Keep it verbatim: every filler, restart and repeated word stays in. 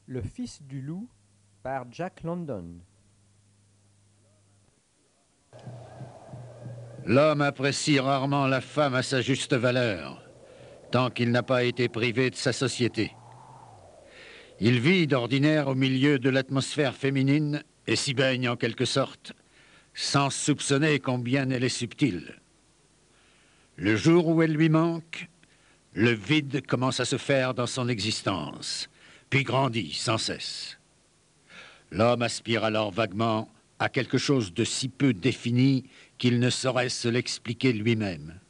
Le Fils du loup par Jack London. L'homme apprécie rarement la femme à sa juste valeur, tant qu'il n'a pas été privé de sa société. Il vit d'ordinaire au milieu de l'atmosphère féminine et s'y baigne en quelque sorte, sans soupçonner combien elle est subtile. Le jour où elle lui manque, le vide commence à se faire dans son existence, puis grandit sans cesse. L'homme aspire alors vaguement à quelque chose de si peu défini qu'il ne saurait se l'expliquer lui-même.